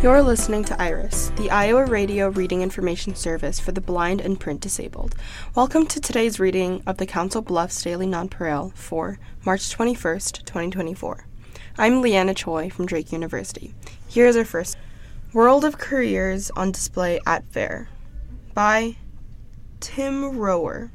You're listening to IRIS, the Iowa Radio Reading Information Service for the blind and print disabled. Welcome to today's reading of the Council Bluffs Daily Nonpareil for March 21st, 2024. I'm Leanna Choi from Drake University. Here's our first World of Careers on Display at Fair by Tim Rower.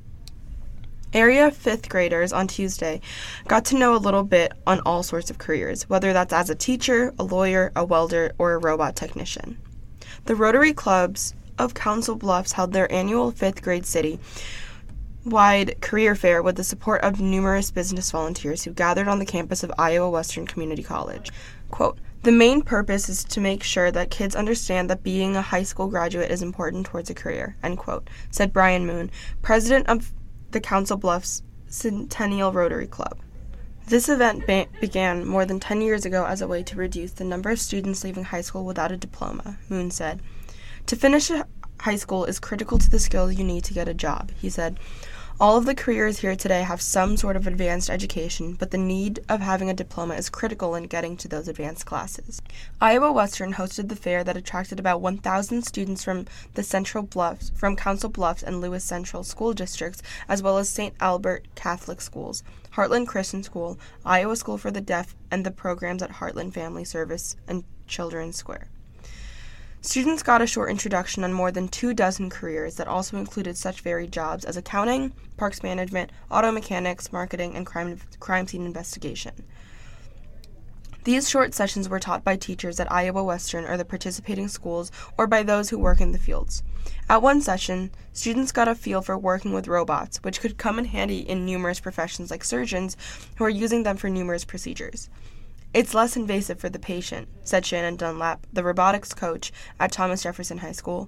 Area 5th graders on Tuesday got to know a little bit on all sorts of careers, whether that's as a teacher, a lawyer, a welder, or a robot technician. The Rotary Clubs of Council Bluffs held their annual 5th grade city-wide career fair with the support of numerous business volunteers who gathered on the campus of Iowa Western Community College. Quote, "The main purpose is to make sure that kids understand that being a high school graduate is important towards a career," end quote, said Brian Moon, president of the Council Bluffs Centennial Rotary Club. This event began more than 10 years ago as a way to reduce the number of students leaving high school without a diploma, Moon said. "To finish high school is critical to the skills you need to get a job," he said. "All of the careers here today have some sort of advanced education, but the need of having a diploma is critical in getting to those advanced classes." Iowa Western hosted the fair that attracted about 1,000 students from from Council Bluffs and Lewis Central school districts, as well as St. Albert Catholic schools, Heartland Christian School, Iowa School for the Deaf, and the programs at Heartland Family Service and Children's Square. Students got a short introduction on more than 24 careers that also included such varied jobs as accounting, parks management, auto mechanics, marketing, and crime scene investigation. These short sessions were taught by teachers at Iowa Western or the participating schools or by those who work in the fields. At one session, students got a feel for working with robots, which could come in handy in numerous professions like surgeons who are using them for numerous procedures. "It's less invasive for the patient," said Shannon Dunlap, the robotics coach at Thomas Jefferson High School.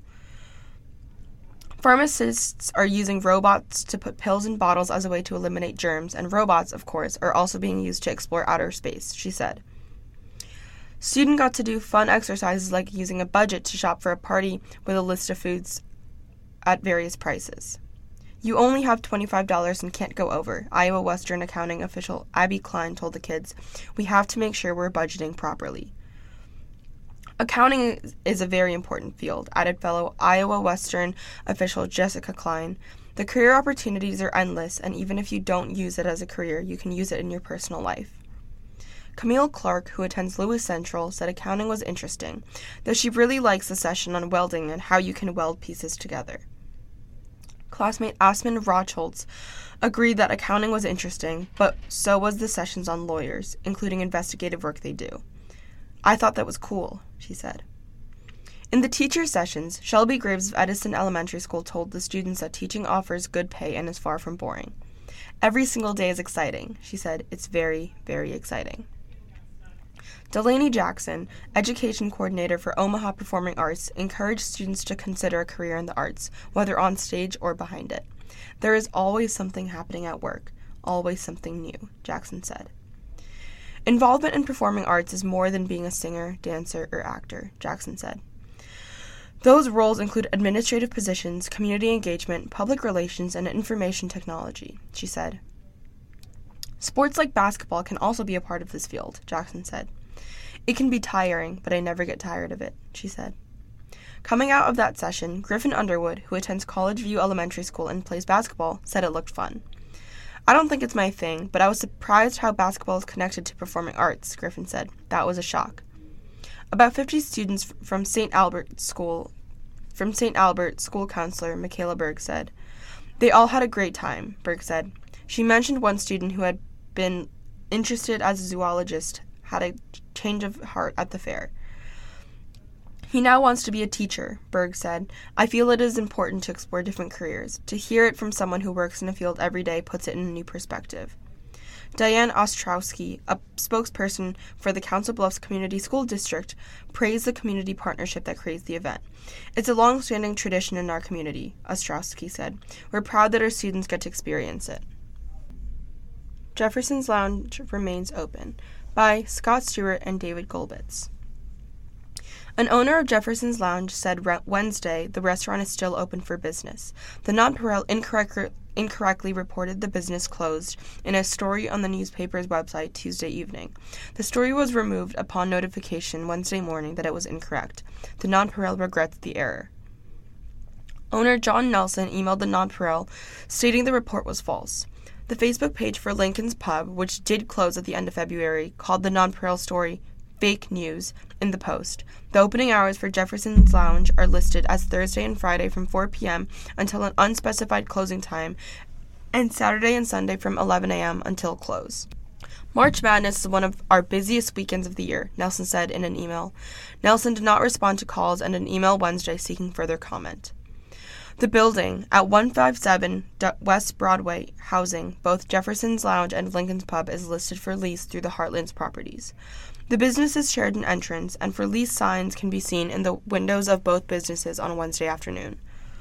"Pharmacists are using robots to put pills in bottles as a way to eliminate germs, and robots, of course, are also being used to explore outer space," she said. Students got to do fun exercises like using a budget to shop for a party with a list of foods at various prices. "You only have $25 and can't go over," Iowa Western accounting official Abby Klein told the kids. "We have to make sure we're budgeting properly." "Accounting is a very important field," added fellow Iowa Western official Jessica Klein. "The career opportunities are endless, and even if you don't use it as a career, you can use it in your personal life." Camille Clark, who attends Lewis Central, said accounting was interesting, though she really likes the session on welding and how you can weld pieces together. Classmate Aspen Rochholtz agreed that accounting was interesting, but so was the sessions on lawyers, including investigative work they do. "I thought that was cool," she said. In the teacher sessions, Shelby Graves of Edison Elementary School told the students that teaching offers good pay and is far from boring. "Every single day is exciting," she said. "It's very, very exciting." Delaney Jackson, education coordinator for Omaha Performing Arts, encouraged students to consider a career in the arts, whether on stage or behind it. "There is always something happening at work, always something new," Jackson said. "Involvement in performing arts is more than being a singer, dancer, or actor," Jackson said. "Those roles include administrative positions, community engagement, public relations, and information technology," she said. "Sports like basketball can also be a part of this field," Jackson said. "It can be tiring, but I never get tired of it," she said. Coming out of that session, Griffin Underwood, who attends College View Elementary School and plays basketball, said it looked fun. "I don't think it's my thing, but I was surprised how basketball is connected to performing arts," Griffin said. "That was a shock." About 50 students from St. Albert, school counselor Michaela Berg said. "They all had a great time," Berg said. She mentioned one student who had been interested as a zoologist had a change of heart at the fair. "He now wants to be a teacher," Berg said. "I feel it is important to explore different careers. To hear it from someone who works in a field every day puts it in a new perspective." Diane Ostrowski, a spokesperson for the Council Bluffs Community School District, praised the community partnership that creates the event. "It's a long-standing tradition in our community," Ostrowski said. "We're proud that our students get to experience it." Jefferson's Lounge remains open by Scott Stewart and David Golbitz. An owner of Jefferson's Lounge said Wednesday the restaurant is still open for business. The Nonpareil incorrectly reported the business closed in a story on the newspaper's website Tuesday evening. The story was removed upon notification Wednesday morning that it was incorrect. The Nonpareil regrets the error. Owner John Nelson emailed the Nonpareil stating the report was false. The Facebook page for Lincoln's Pub, which did close at the end of February, called the Nonpareil story fake news in the post. The opening hours for Jefferson's Lounge are listed as Thursday and Friday from 4 p.m. until an unspecified closing time, and Saturday and Sunday from 11 a.m. until close. March Madness is one of our busiest weekends of the year, Nelson said in an email. Nelson did not respond to calls and an email Wednesday seeking further comment. The building at 157 West Broadway, housing both Jefferson's Lounge and Lincoln's Pub, is listed for lease through the Heartlands Properties. The businesses shared an entrance, and for lease signs can be seen in the windows of both businesses on Wednesday afternoon.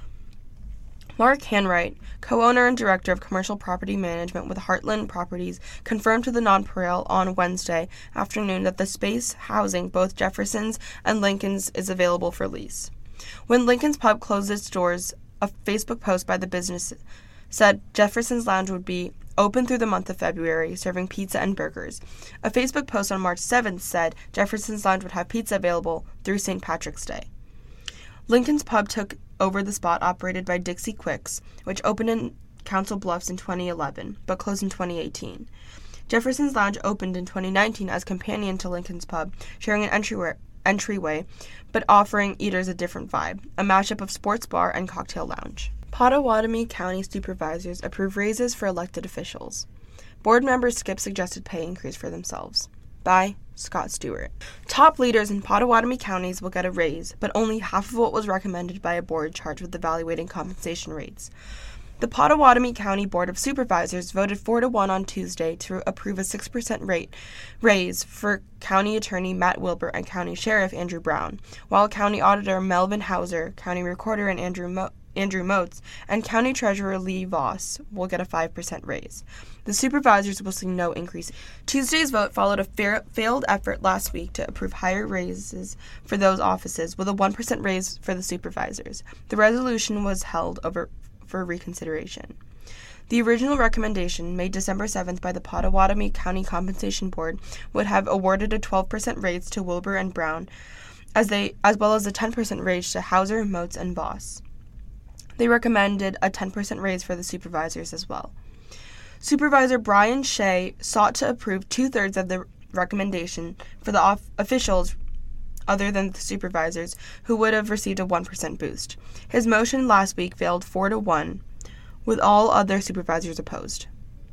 Mark Hanwright, co-owner and director of commercial property management with Heartland Properties, confirmed to the Nonpareil on Wednesday afternoon that the space housing both Jefferson's and Lincoln's is available for lease. When Lincoln's Pub closed its doors, a Facebook post by the business said Jefferson's Lounge would be open through the month of February, serving pizza and burgers. A Facebook post on March 7th said Jefferson's Lounge would have pizza available through St. Patrick's Day. Lincoln's Pub took over the spot operated by Dixie Quicks, which opened in Council Bluffs in 2011, but closed in 2018. Jefferson's Lounge opened in 2019 as companion to Lincoln's Pub, sharing an entryway, but offering eaters a different vibe, a mashup of sports bar and cocktail lounge. Pottawatomie County supervisors approve raises for elected officials. Board members skip suggested pay increase for themselves. By Scott Stewart. Top leaders in Pottawatomie counties will get a raise, but only half of what was recommended by a board charged with evaluating compensation rates. The Pottawatomie County Board of Supervisors voted 4-1 on Tuesday to approve a 6% rate raise for County Attorney Matt Wilbur and County Sheriff Andrew Brown, while County Auditor Melvin Hauser, County Recorder and Andrew Motes, and County Treasurer Lee Voss will get a 5% raise. The supervisors will see no increase. Tuesday's vote followed a failed effort last week to approve higher raises for those offices, with a 1% raise for the supervisors. The resolution was held over for reconsideration. The original recommendation, made December 7th by the Pottawatomie County Compensation Board, would have awarded a 12% raise to Wilbur and Brown, as well as a 10% raise to Hauser, Motes, and Voss. They recommended a 10% raise for the supervisors as well. Supervisor Brian Shea sought to approve 2/3 of the recommendation for the officials other than the supervisors, who would have received a 1% boost. His motion last week failed 4-1, with all other supervisors opposed.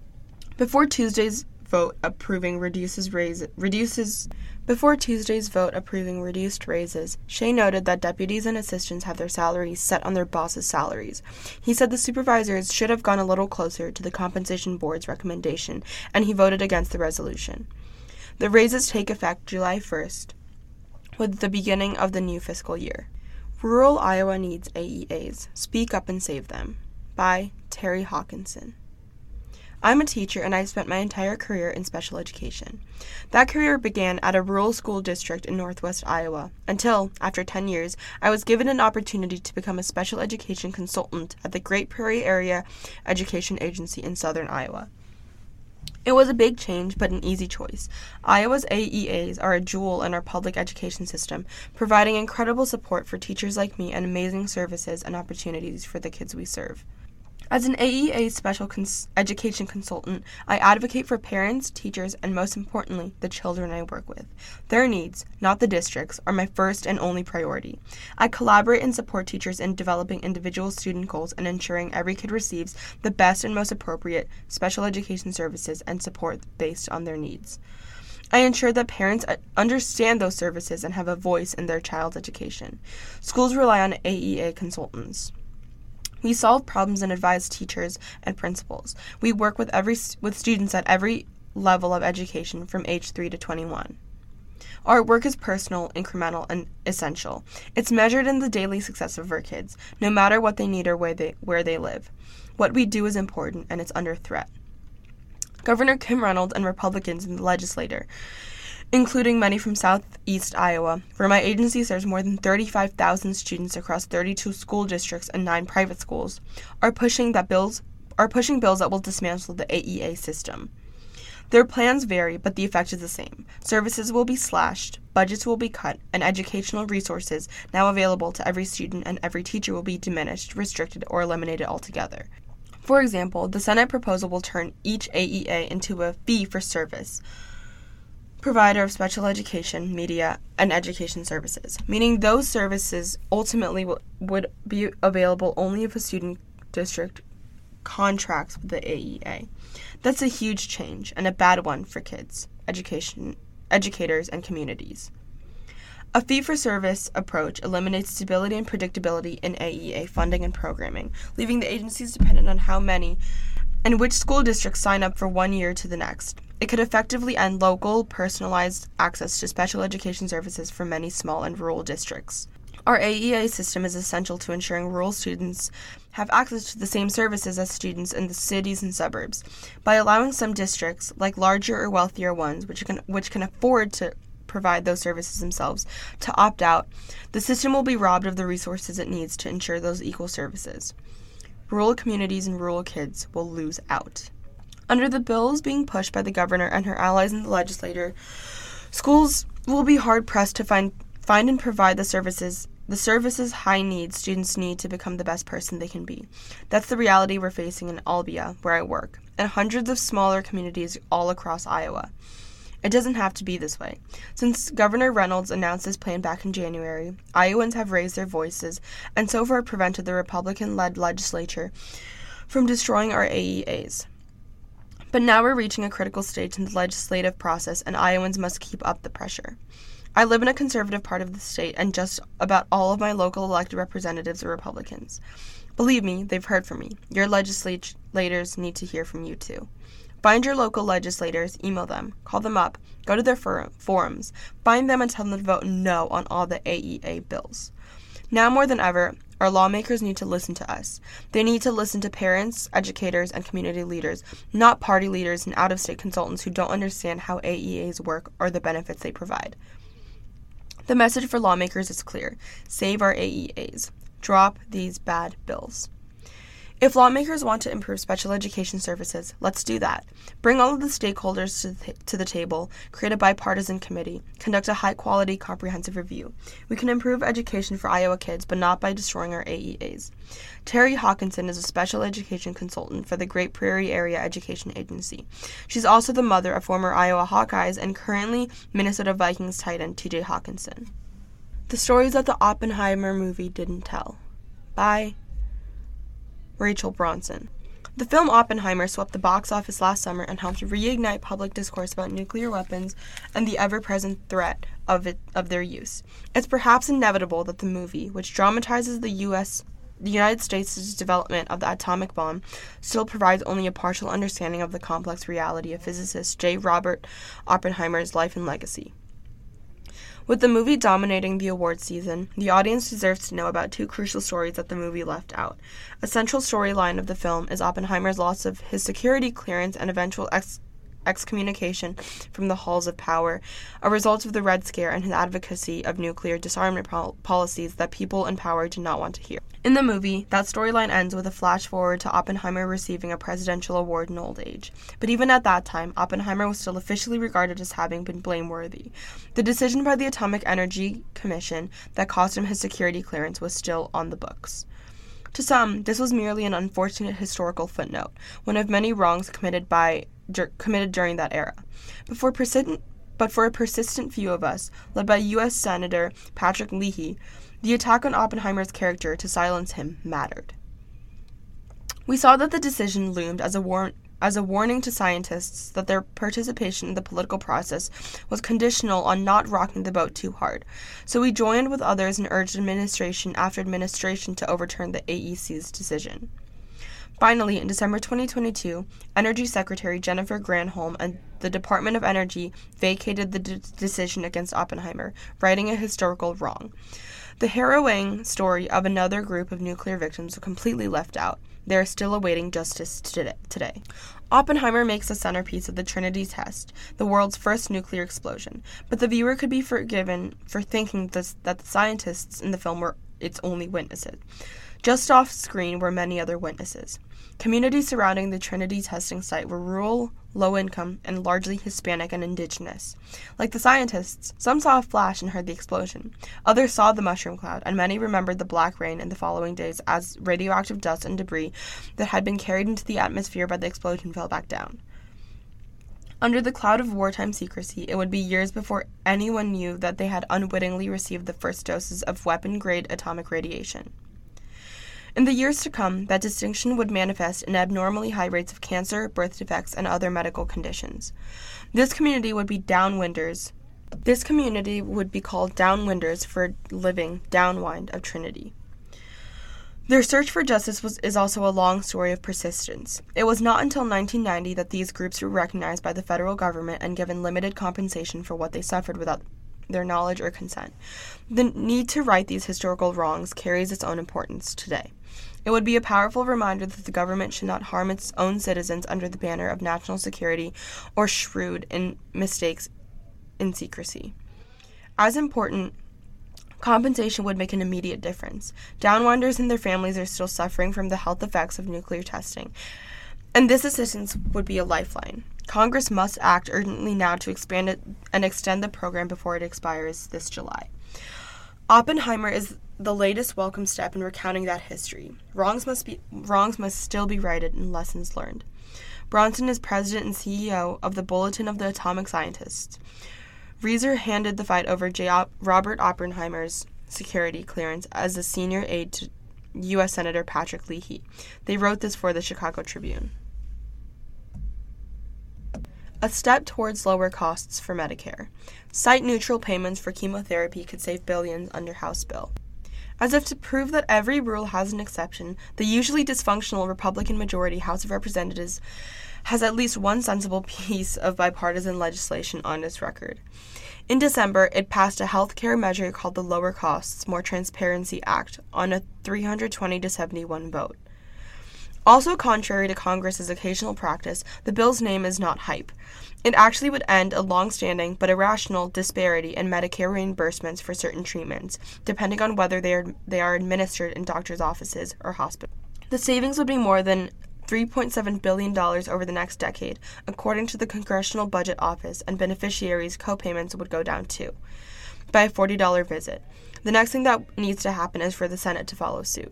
Before Tuesday's vote approving reduced raises, Shea noted that deputies and assistants have their salaries set on their boss's salaries. He said the supervisors should have gone a little closer to the compensation board's recommendation, and he voted against the resolution. The raises take effect July 1st, with the beginning of the new fiscal year. Rural Iowa needs AEAs. Speak up and save them. By Terry Hawkinson. I'm a teacher, and I've spent my entire career in special education. That career began at a rural school district in northwest Iowa, until, after 10 years, I was given an opportunity to become a special education consultant at the Great Prairie Area Education Agency in southern Iowa. It was a big change, but an easy choice. Iowa's AEAs are a jewel in our public education system, providing incredible support for teachers like me and amazing services and opportunities for the kids we serve. As an AEA special education consultant, I advocate for parents, teachers, and most importantly, the children I work with. Their needs, not the district's, are my first and only priority. I collaborate and support teachers in developing individual student goals and ensuring every kid receives the best and most appropriate special education services and support based on their needs. I ensure that parents understand those services and have a voice in their child's education. Schools rely on AEA consultants. We solve problems and advise teachers and principals. We work with students at every level of education from age 3 to 21. Our work is personal, incremental, and essential. It's measured in the daily success of our kids, no matter what they need or where they live. What we do is important, and it's under threat. Governor Kim Reynolds and Republicans in the legislature including many from southeast Iowa, where my agency serves more than 35,000 students across 32 school districts and 9 private schools, are pushing bills that will dismantle the AEA system. Their plans vary, but the effect is the same. Services will be slashed, budgets will be cut, and educational resources now available to every student and every teacher will be diminished, restricted, or eliminated altogether. For example, the Senate proposal will turn each AEA into a fee-for-service provider of special education, media, and education services, meaning those services ultimately would be available only if a student district contracts with the AEA. That's a huge change and a bad one for kids, educators, and communities. A fee-for-service approach eliminates stability and predictability in AEA funding and programming, leaving the agencies dependent on how many and which school districts sign up for 1 year to the next. It could effectively end local, personalized access to special education services for many small and rural districts. Our AEA system is essential to ensuring rural students have access to the same services as students in the cities and suburbs. By allowing some districts, like larger or wealthier ones, which can afford to provide those services themselves, to opt out, the system will be robbed of the resources it needs to ensure those equal services. Rural communities and rural kids will lose out. Under the bills being pushed by the governor and her allies in the legislature, schools will be hard-pressed to find and provide the services high needs students need to become the best person they can be. That's the reality we're facing in Albia, where I work, and hundreds of smaller communities all across Iowa. It doesn't have to be this way. Since Governor Reynolds announced his plan back in January, Iowans have raised their voices and so far prevented the Republican-led legislature from destroying our AEAs. But now we're reaching a critical stage in the legislative process, and Iowans must keep up the pressure. I live in a conservative part of the state, and just about all of my local elected representatives are Republicans. Believe me, they've heard from me. Your legislators need to hear from you too. Find your local legislators, email them, call them up, go to their forums, find them and tell them to vote no on all the AEA bills. Now more than ever, our lawmakers need to listen to us. They need to listen to parents, educators, and community leaders, not party leaders and out-of-state consultants who don't understand how AEAs work or the benefits they provide. The message for lawmakers is clear. Save our AEAs. Drop these bad bills. If lawmakers want to improve special education services, let's do that. Bring all of the stakeholders to the table, create a bipartisan committee, conduct a high-quality, comprehensive review. We can improve education for Iowa kids, but not by destroying our AEAs. Terry Hawkinson is a special education consultant for the Great Prairie Area Education Agency. She's also the mother of former Iowa Hawkeyes and currently Minnesota Vikings tight end TJ Hawkinson. The stories that the Oppenheimer movie didn't tell. By Rachel Bronson. The film Oppenheimer swept the box office last summer and helped reignite public discourse about nuclear weapons and the ever-present threat of their use. It's perhaps inevitable that the movie, which dramatizes the United States' development of the atomic bomb, still provides only a partial understanding of the complex reality of physicist J. Robert Oppenheimer's life and legacy. With the movie dominating the awards season, the audience deserves to know about two crucial stories that the movie left out. A central storyline of the film is Oppenheimer's loss of his security clearance and eventual excommunication from the halls of power, a result of the Red Scare and his advocacy of nuclear disarmament policies that people in power did not want to hear. In the movie, that storyline ends with a flash forward to Oppenheimer receiving a presidential award in old age. But even at that time, Oppenheimer was still officially regarded as having been blameworthy. The decision by the Atomic Energy Commission that cost him his security clearance was still on the books. To some, this was merely an unfortunate historical footnote, one of many wrongs committed during that era. But for a persistent few of us, led by U.S. Senator Patrick Leahy, the attack on Oppenheimer's character to silence him mattered. We saw that the decision loomed as a warning to scientists that their participation in the political process was conditional on not rocking the boat too hard. So we joined with others and urged administration after administration to overturn the AEC's decision. Finally, in December 2022, Energy Secretary Jennifer Granholm and the Department of Energy vacated the decision against Oppenheimer, righting a historical wrong. The harrowing story of another group of nuclear victims was completely left out. They are still awaiting justice today. Oppenheimer makes the centerpiece of the Trinity test, the world's first nuclear explosion, but the viewer could be forgiven for thinking that the scientists in the film were its only witnesses. Just off screen were many other witnesses. Communities surrounding the Trinity testing site were rural, low-income, and largely Hispanic and indigenous. Like the scientists, some saw a flash and heard the explosion. Others saw the mushroom cloud, and many remembered the black rain in the following days as radioactive dust and debris that had been carried into the atmosphere by the explosion fell back down. Under the cloud of wartime secrecy, it would be years before anyone knew that they had unwittingly received the first doses of weapon-grade atomic radiation. In the years to come, that distinction would manifest in abnormally high rates of cancer, birth defects, and other medical conditions. This community would be downwinders. This community would be called downwinders for living downwind of Trinity. Their search for justice is also a long story of persistence. It was not until 1990 that these groups were recognized by the federal government and given limited compensation for what they suffered without their knowledge or consent. The need to right these historical wrongs carries its own importance today. It would be a powerful reminder that the government should not harm its own citizens under the banner of national security or shrewd in mistakes in secrecy. As important, compensation would make an immediate difference. Downwinders and their families are still suffering from the health effects of nuclear testing, and this assistance would be a lifeline. Congress must act urgently now to expand it and extend the program before it expires this July. Oppenheimer is the latest welcome step in recounting that history. Wrongs must still be righted and lessons learned. Bronson is president and CEO of the Bulletin of the Atomic Scientists. Reeser handed the fight over Robert Oppenheimer's security clearance as a senior aide to U.S. Senator Patrick Leahy. They wrote this for the Chicago Tribune. A step towards lower costs for Medicare. Site-neutral payments for chemotherapy could save billions under House bill. As if to prove that every rule has an exception, the usually dysfunctional Republican-majority House of Representatives has at least one sensible piece of bipartisan legislation on its record. In December, it passed a health care measure called the Lower Costs, More Transparency Act on a 320-71 vote. Also contrary to Congress's occasional practice, the bill's name is not hype. It actually would end a long-standing but irrational disparity in Medicare reimbursements for certain treatments, depending on whether they are administered in doctors' offices or hospitals. The savings would be more than $3.7 billion over the next decade, according to the Congressional Budget Office, and beneficiaries' co-payments would go down too, by a $40 visit. The next thing that needs to happen is for the Senate to follow suit.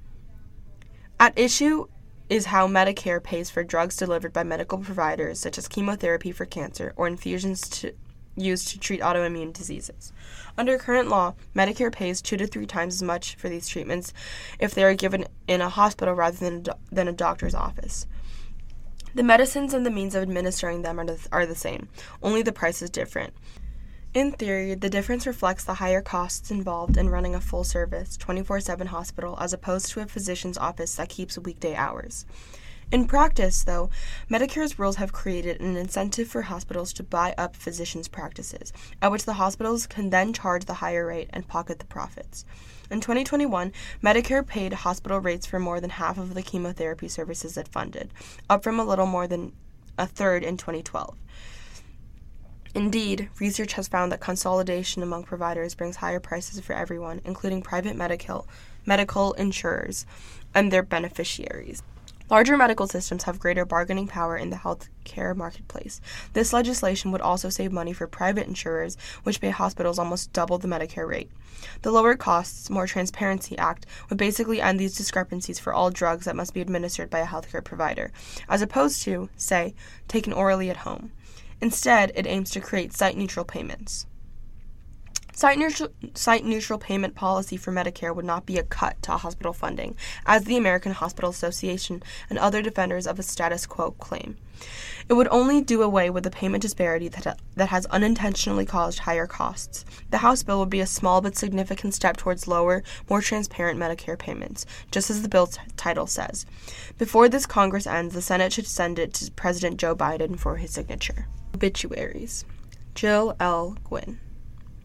At issue is how Medicare pays for drugs delivered by medical providers, such as chemotherapy for cancer or infusions used to treat autoimmune diseases. Under current law, Medicare pays 2 to 3 times as much for these treatments if they are given in a hospital rather than a doctor's office. The medicines and the means of administering them are the same, only the price is different. In theory, the difference reflects the higher costs involved in running a full-service, 24/7 hospital as opposed to a physician's office that keeps weekday hours. In practice, though, Medicare's rules have created an incentive for hospitals to buy up physicians' practices, at which the hospitals can then charge the higher rate and pocket the profits. In 2021, Medicare paid hospital rates for more than half of the chemotherapy services it funded, up from a little more than a third in 2012. Indeed, research has found that consolidation among providers brings higher prices for everyone, including private medical insurers and their beneficiaries. Larger medical systems have greater bargaining power in the health care marketplace. This legislation would also save money for private insurers, which pay hospitals almost double the Medicare rate. The Lower Costs, More Transparency Act would basically end these discrepancies for all drugs that must be administered by a healthcare provider, as opposed to, say, taken orally at home. Instead, it aims to create site-neutral payments. Site-neutral payment policy for Medicare would not be a cut to hospital funding, as the American Hospital Association and other defenders of a status quo claim. It would only do away with the payment disparity that has unintentionally caused higher costs. The House bill would be a small but significant step towards lower, more transparent Medicare payments, just as the bill's title says. Before this Congress ends, the Senate should send it to President Joe Biden for his signature. Obituaries. Jill L. Gwynn.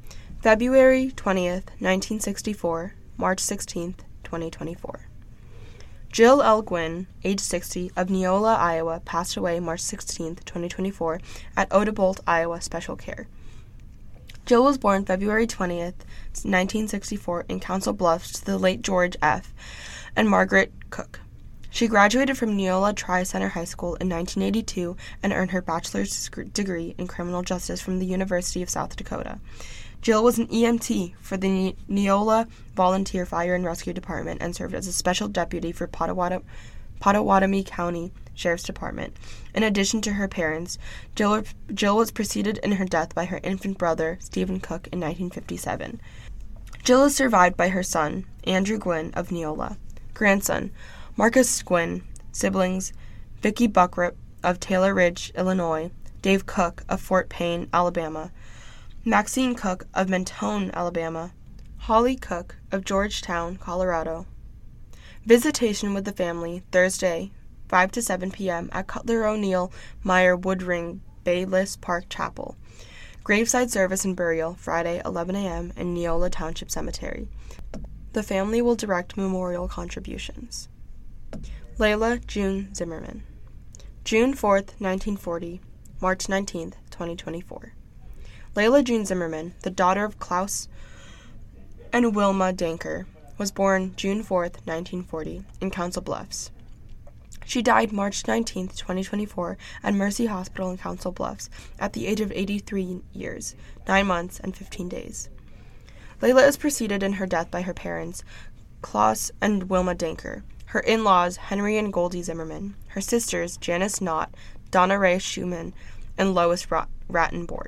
February 20th, 1964, March 16th, 2024. Jill L. Gwynn, age 60, of Neola, Iowa, passed away March 16, 2024, at Odebolt, Iowa Special Care. Jill was born February 20th, 1964, in Council Bluffs to the late George F. and Margaret Cook. She graduated from Neola Tri-Center High School in 1982 and earned her bachelor's degree in criminal justice from the University of South Dakota. Jill was an EMT for the Neola Volunteer Fire and Rescue Department and served as a special deputy for Pottawatomie County Sheriff's Department. In addition to her parents, Jill was preceded in her death by her infant brother, Stephen Cook, in 1957. Jill is survived by her son, Andrew Gwynn of Neola, grandson, Marcus Gwynn, siblings, Vicki Buckrip of Taylor Ridge, Illinois, Dave Cook of Fort Payne, Alabama, Maxine Cook of Mentone, Alabama, Holly Cook of Georgetown, Colorado. Visitation with the family, Thursday, 5 to 7 p.m. at Cutler O'Neill Meyer Woodring Bayless Park Chapel. Graveside service and burial, Friday, 11 a.m. in Neola Township Cemetery. The family will direct memorial contributions. Layla June Zimmerman. June 4th, 1940, March 19th, 2024. Layla June Zimmerman, the daughter of Klaus and Wilma Danker, was born June 4th, 1940, in Council Bluffs. She died March 19, 2024, at Mercy Hospital in Council Bluffs at the age of 83 years, 9 months, and 15 days. Layla is preceded in her death by her parents, Klaus and Wilma Danker, her in-laws, Henry and Goldie Zimmerman, her sisters, Janice Knott, Donna Ray Schumann, and Lois Rattenborg,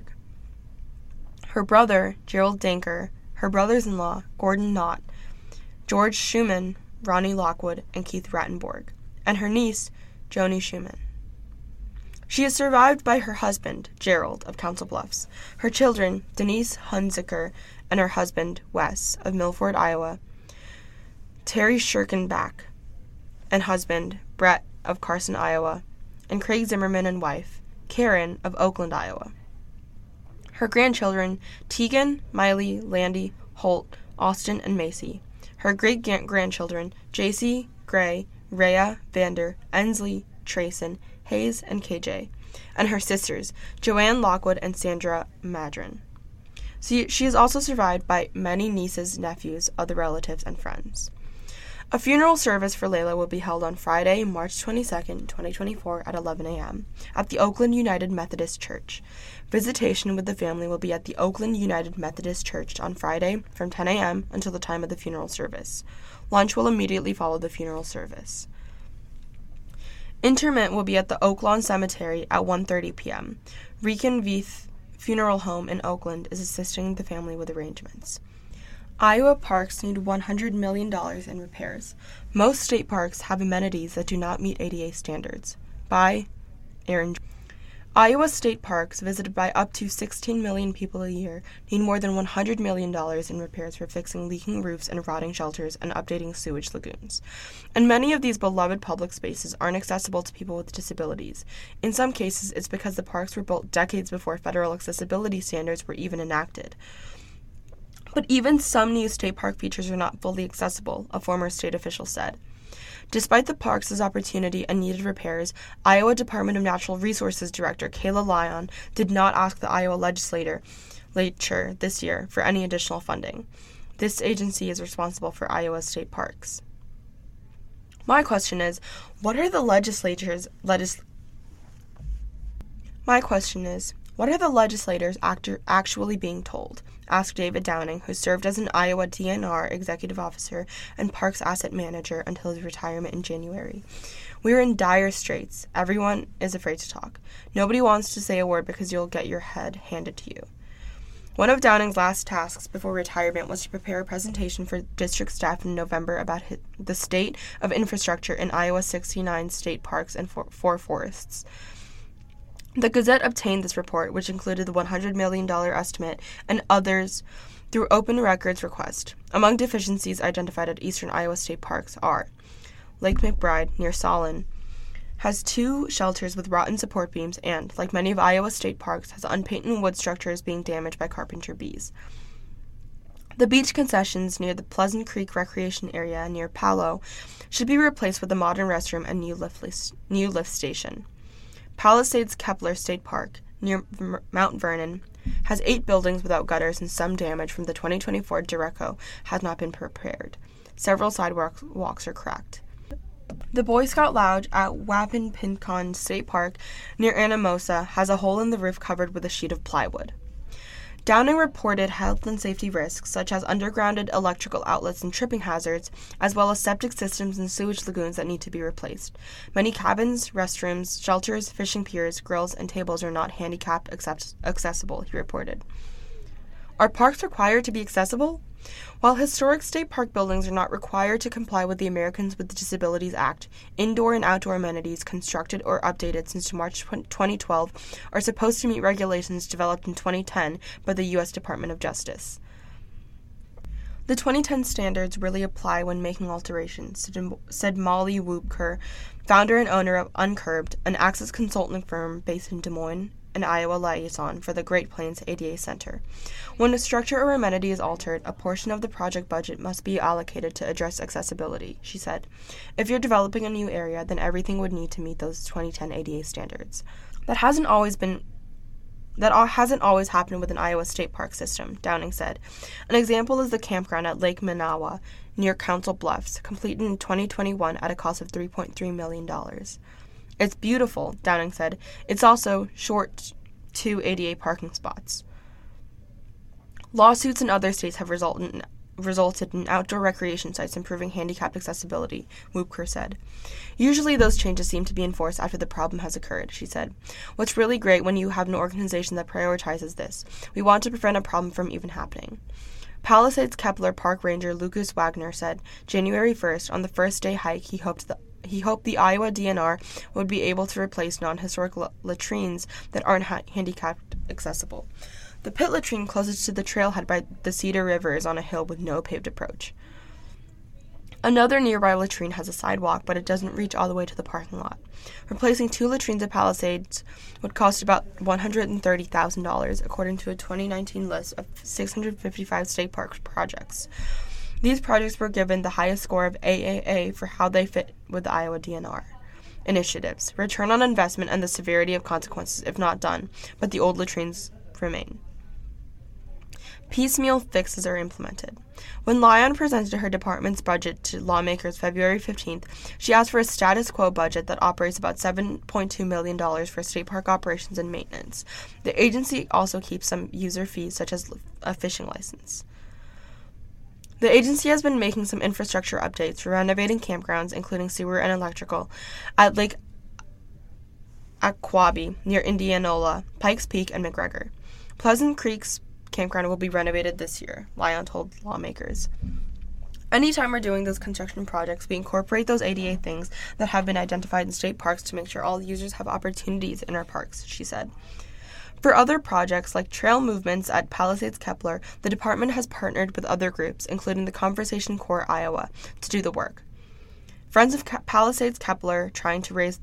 her brother, Gerald Danker, her brothers-in-law, Gordon Knott, George Schumann, Ronnie Lockwood, and Keith Rattenborg, and her niece, Joni Schumann. She is survived by her husband, Gerald, of Council Bluffs, her children, Denise Hunziker, and her husband, Wes, of Milford, Iowa, Terry Schirkenbach, and husband, Brett, of Carson, Iowa, and Craig Zimmerman and wife, Karen, of Oakland, Iowa. Her grandchildren, Tegan, Miley, Landy, Holt, Austin, and Macy. Her great-grandchildren, JC, Gray, Rhea, Vander, Ensley, Trayson, Hayes, and KJ. And her sisters, Joanne Lockwood and Sandra Madron. She is also survived by many nieces, nephews, other relatives, and friends. A funeral service for Layla will be held on Friday, March 22, 2024 at 11 a.m. at the Oakland United Methodist Church. Visitation with the family will be at the Oakland United Methodist Church on Friday from 10 a.m. until the time of the funeral service. Lunch will immediately follow the funeral service. Interment will be at the Oaklawn Cemetery at 1:30 p.m. Rican Veith Funeral Home in Oakland is assisting the family with arrangements. Iowa parks need $100 million in repairs. Most state parks have amenities that do not meet ADA standards. By Aaron. Iowa state parks, visited by up to 16 million people a year, need more than $100 million in repairs for fixing leaking roofs and rotting shelters and updating sewage lagoons. And many of these beloved public spaces aren't accessible to people with disabilities. In some cases, it's because the parks were built decades before federal accessibility standards were even enacted. But even some new state park features are not fully accessible, a former state official said. Despite the parks' opportunity and needed repairs, Iowa Department of Natural Resources Director Kayla Lyon did not ask the Iowa legislature this year for any additional funding. This agency is responsible for Iowa's state parks. My question is, what are the legislators actually being told? Asked David Downing, who served as an Iowa DNR executive officer and parks asset manager until his retirement in January. We are in dire straits. Everyone is afraid to talk. Nobody wants to say a word because you'll get your head handed to you. One of Downing's last tasks before retirement was to prepare a presentation for district staff in November about the state of infrastructure in Iowa's 69 state parks and 4 forests. The Gazette obtained this report, which included the $100 million estimate and others, through open records request. Among deficiencies identified at eastern Iowa state parks are Lake McBride, near Solon, has 2 shelters with rotten support beams and, like many of Iowa state parks, has unpainted wood structures being damaged by carpenter bees. The beach concessions near the Pleasant Creek Recreation Area near Palo should be replaced with a modern restroom and new lift station. Palisades Kepler State Park, near Mount Vernon, has 8 buildings without gutters and some damage from the 2024 derecho has not been repaired. Several sidewalks are cracked. The Boy Scout Lodge at Wapanpinkon State Park near Anamosa has a hole in the roof covered with a sheet of plywood. Downing reported health and safety risks, such as undergrounded electrical outlets and tripping hazards, as well as septic systems and sewage lagoons that need to be replaced. Many cabins, restrooms, shelters, fishing piers, grills, and tables are not handicapped accessible, he reported. Are parks required to be accessible? While historic state park buildings are not required to comply with the Americans with Disabilities Act, indoor and outdoor amenities constructed or updated since March 2012 are supposed to meet regulations developed in 2010 by the U.S. Department of Justice. The 2010 standards really apply when making alterations, said Molly Woopker, founder and owner of Uncurbed, an access consulting firm based in Des Moines, an Iowa liaison for the Great Plains ADA Center. When a structure or amenity is altered, a portion of the project budget must be allocated to address accessibility, she said. If you're developing a new area, then everything would need to meet those 2010 ADA standards. That hasn't always happened with an Iowa state park system, Downing said. An example is the campground at Lake Manawa near Council Bluffs, completed in 2021 at a cost of $3.3 million. It's beautiful, Downing said. It's also short 2 ADA parking spots. Lawsuits in other states have resulted in outdoor recreation sites improving handicapped accessibility, Woopker said. Usually those changes seem to be enforced after the problem has occurred, she said. What's really great when you have an organization that prioritizes this. We want to prevent a problem from even happening. Palisades Kepler Park Ranger Lucas Wagner said January 1st, on the first day hike, he hoped the Iowa DNR would be able to replace non-historic latrines that aren't handicapped accessible. The pit latrine closest to the trailhead by the Cedar River is on a hill with no paved approach. Another nearby latrine has a sidewalk, but it doesn't reach all the way to the parking lot. Replacing 2 latrines at Palisades would cost about $130,000, according to a 2019 list of 655 state park projects. These projects were given the highest score of AAA for how they fit with the Iowa DNR initiatives, return on investment, and the severity of consequences if not done, but the old latrines remain. Piecemeal fixes are implemented. When Lyon presented her department's budget to lawmakers February 15th, she asked for a status quo budget that operates about $7.2 million for state park operations and maintenance. The agency also keeps some user fees, such as a fishing license. The agency has been making some infrastructure updates for renovating campgrounds, including sewer and electrical, at Lake Aquabi, near Indianola, Pikes Peak, and McGregor. Pleasant Creek's campground will be renovated this year, Lyon told lawmakers. Anytime we're doing those construction projects, we incorporate those ADA things that have been identified in state parks to make sure all users have opportunities in our parks, she said. For other projects, like trail movements at Palisades Kepler, the department has partnered with other groups, including the Conversation Corps Iowa, to do the work. Friends of Palisades Kepler trying to raise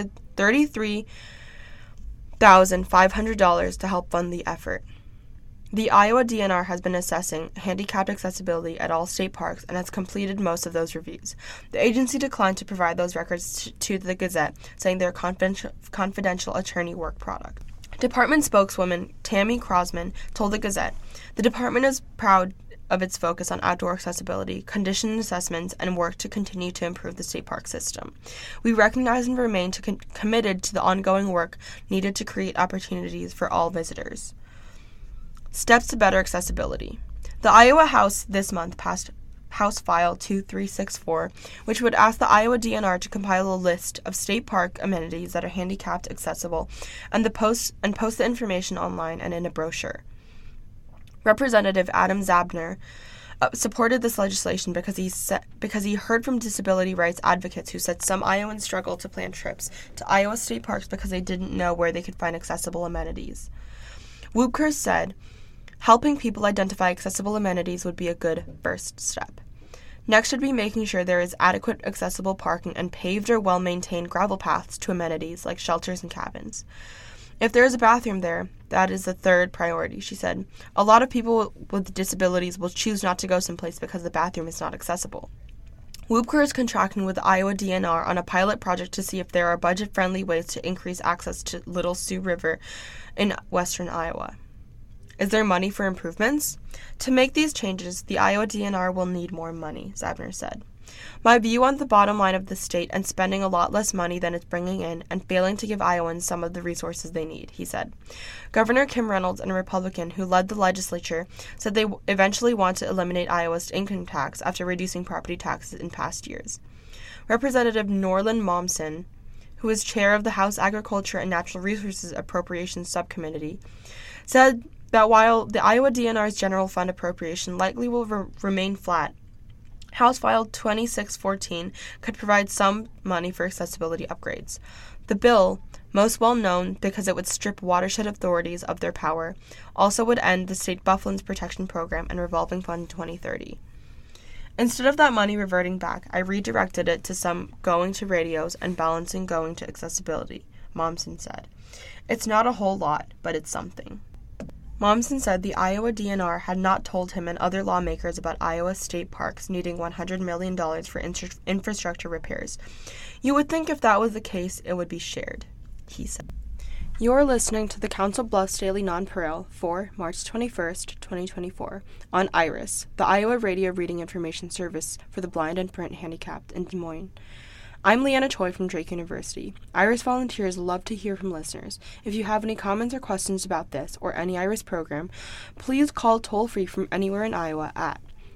$33,500 to help fund the effort. The Iowa DNR has been assessing handicapped accessibility at all state parks and has completed most of those reviews. The agency declined to provide those records to the Gazette, saying they're confidential attorney work product. Department spokeswoman Tammy Crosman told the Gazette, "The department is proud of its focus on outdoor accessibility, condition assessments, and work to continue to improve the state park system. We recognize and remain committed to the ongoing work needed to create opportunities for all visitors." Steps to better accessibility. The Iowa House this month passed House File 2364, which would ask the Iowa DNR to compile a list of state park amenities that are handicapped accessible and post the information online and in a brochure. Representative Adam Zabner supported this legislation because he heard from disability rights advocates who said some Iowans struggle to plan trips to Iowa state parks because they didn't know where they could find accessible amenities. Woopker said, "Helping people identify accessible amenities would be a good first step. Next would be making sure there is adequate accessible parking and paved or well-maintained gravel paths to amenities like shelters and cabins. If there is a bathroom there, that is the third priority, she said. A lot of people with disabilities will choose not to go someplace because the bathroom is not accessible. WhoopCore is contracting with the Iowa DNR on a pilot project to see if there are budget-friendly ways to increase access to Little Sioux River in western Iowa. Is there money for improvements? To make these changes, the Iowa DNR will need more money, Zabner said. My view on the bottom line of the state and spending a lot less money than it's bringing in and failing to give Iowans some of the resources they need, he said. Governor Kim Reynolds, and a Republican who led the legislature, said they eventually want to eliminate Iowa's income tax after reducing property taxes in past years. Representative Norlin Momsen, who is chair of the House Agriculture and Natural Resources Appropriations Subcommittee, said that while the Iowa DNR's general fund appropriation likely will remain flat, House File 2614 could provide some money for accessibility upgrades. The bill, most well known because it would strip watershed authorities of their power, also would end the state Bufflands Protection Program and Revolving Fund in 2030. Instead of that money reverting back, I redirected it to some going to radios and balancing going to accessibility, Momsen said. It's not a whole lot, but it's something. Momsen said the Iowa DNR had not told him and other lawmakers about Iowa state parks needing $100 million for infrastructure repairs. You would think if that was the case, it would be shared, he said. You're listening to the Council Bluffs Daily Nonpareil for March 21st, 2024, on IRIS, the Iowa Radio Reading Information Service for the Blind and Print Handicapped in Des Moines. I'm Leanna Choi from Drake University. IRIS volunteers love to hear from listeners. If you have any comments or questions about this or any IRIS program, please call toll-free from anywhere in Iowa at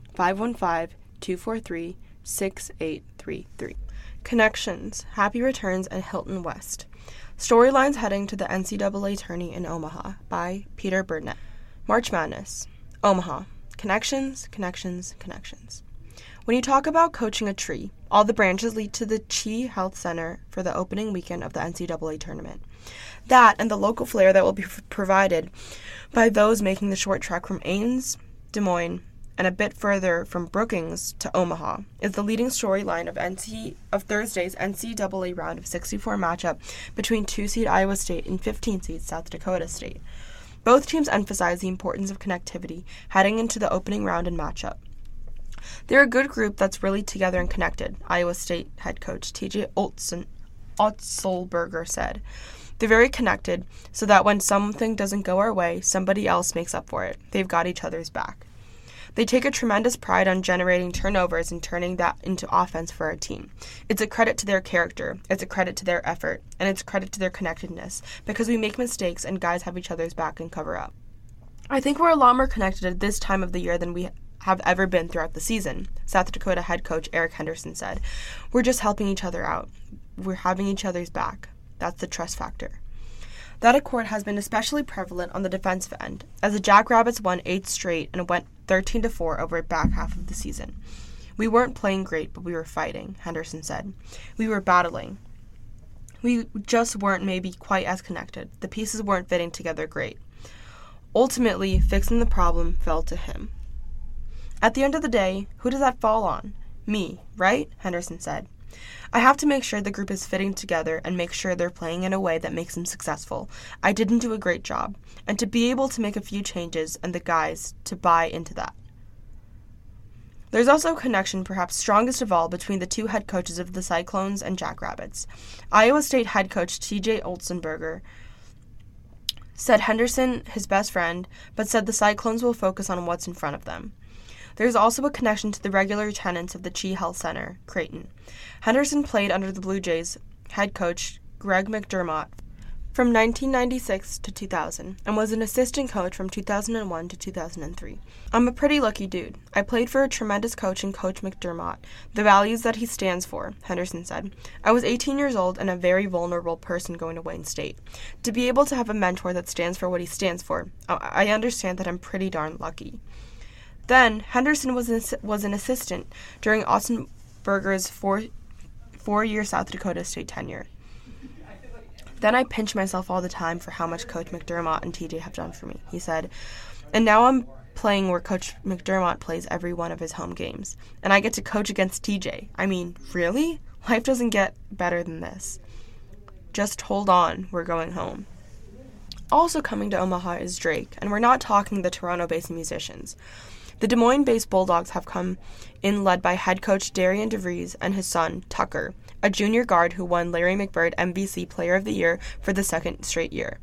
515-243-6833. Connections, Happy Returns, and Hilton West. Storylines Heading to the NCAA Tourney in Omaha by Peter Burnett. March Madness. Omaha. Connections, connections, connections. When you talk about coaching a tree, all the branches lead to the Chi Health Center for the opening weekend of the NCAA tournament. That and the local flair that will be provided by those making the short trek from Ames, Des Moines, and a bit further from Brookings to Omaha is the leading storyline of Thursday's NCAA round of 64 matchup between 2-seed Iowa State and 15-seed South Dakota State. Both teams emphasize the importance of connectivity heading into the opening round and matchup. They're a good group that's really together and connected, Iowa State head coach TJ Otzelberger said. They're very connected so that when something doesn't go our way, somebody else makes up for it. They've got each other's back. They take a tremendous pride on generating turnovers and turning that into offense for our team. It's a credit to their character, it's a credit to their effort, and it's a credit to their connectedness, because we make mistakes and guys have each other's back and cover up. I think we're a lot more connected at this time of the year than we have ever been throughout the season, South Dakota head coach Eric Henderson said. We're just helping each other out. We're having each other's back. That's the trust factor. That accord has been especially prevalent on the defensive end, as the Jackrabbits won 8 straight and went 13-4 over the back half of the season. We weren't playing great, but we were fighting, Henderson said. We were battling. We just weren't maybe quite as connected. The pieces weren't fitting together great. Ultimately, fixing the problem fell to him. At the end of the day, who does that fall on? Me, right? Henderson said. I have to make sure the group is fitting together and make sure they're playing in a way that makes them successful. I didn't do a great job, and to be able to make a few changes and the guys to buy into that. There's also a connection, perhaps strongest of all, between the two head coaches of the Cyclones and Jackrabbits. Iowa State head coach TJ Otzelberger said Henderson his best friend, but said the Cyclones will focus on what's in front of them. There is also a connection to the regular tenants of the Chi Health Center, Creighton. Henderson played under the Blue Jays head coach Greg McDermott from 1996 to 2000 and was an assistant coach from 2001 to 2003. I'm a pretty lucky dude. I played for a tremendous coach in Coach McDermott, the values that he stands for, Henderson said. I was 18 years old and a very vulnerable person going to Wayne State. To be able to have a mentor that stands for what he stands for, I understand that I'm pretty darn lucky. Then, Henderson was an assistant during Otzelberger's four-year South Dakota State tenure. Then I pinch myself all the time for how much Coach McDermott and TJ have done for me, he said. And now I'm playing where Coach McDermott plays every one of his home games. And I get to coach against TJ. I mean, really? Life doesn't get better than this. Just hold on, we're going home. Also coming to Omaha is Drake, and we're not talking the Toronto-based musicians. The Des Moines-based Bulldogs have come in led by head coach Darian DeVries and his son, Tucker, a junior guard who won Larry McBird MVC Player of the Year for the second straight year.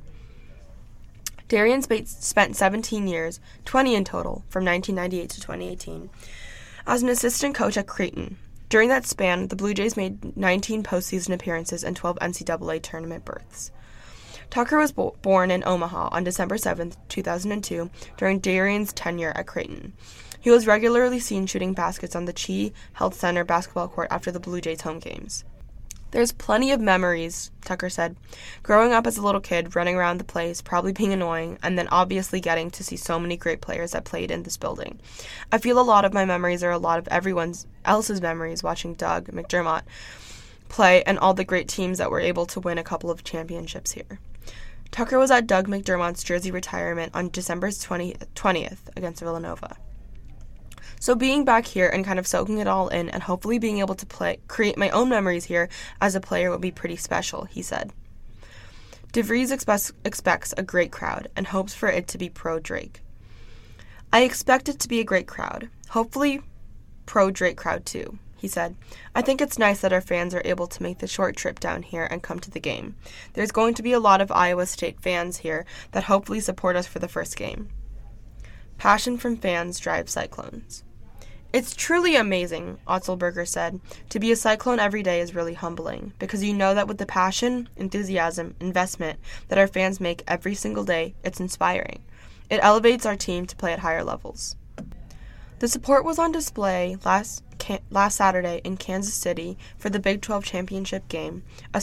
Darian spent 17 years, 20 in total, from 1998 to 2018, as an assistant coach at Creighton. During that span, the Blue Jays made 19 postseason appearances and 12 NCAA tournament berths. Tucker was born in Omaha on December 7, 2002, during Darian's tenure at Creighton. He was regularly seen shooting baskets on the Chi Health Center basketball court after the Blue Jays home games. "There's plenty of memories," Tucker said. "Growing up as a little kid, running around the place, probably being annoying, and then obviously getting to see so many great players that played in this building. I feel a lot of my memories are a lot of everyone else's memories watching Doug McDermott play and all the great teams that were able to win a couple of championships here." Tucker was at Doug McDermott's jersey retirement on December 20th against Villanova. "So being back here and kind of soaking it all in and hopefully being able to create my own memories here as a player would be pretty special," he said. DeVries expects a great crowd and hopes for it to be pro-Drake. "I expect it to be a great crowd, hopefully pro-Drake crowd too," he said. "I think it's nice that our fans are able to make the short trip down here and come to the game. There's going to be a lot of Iowa State fans here that hopefully support us for the first game. Passion from fans drives Cyclones." "It's truly amazing," Otzelberger said. "To be a Cyclone every day is really humbling, because you know that with the passion, enthusiasm, investment that our fans make every single day, it's inspiring. It elevates our team to play at higher levels." The support was on display last Saturday in Kansas City for the Big 12 championship game, a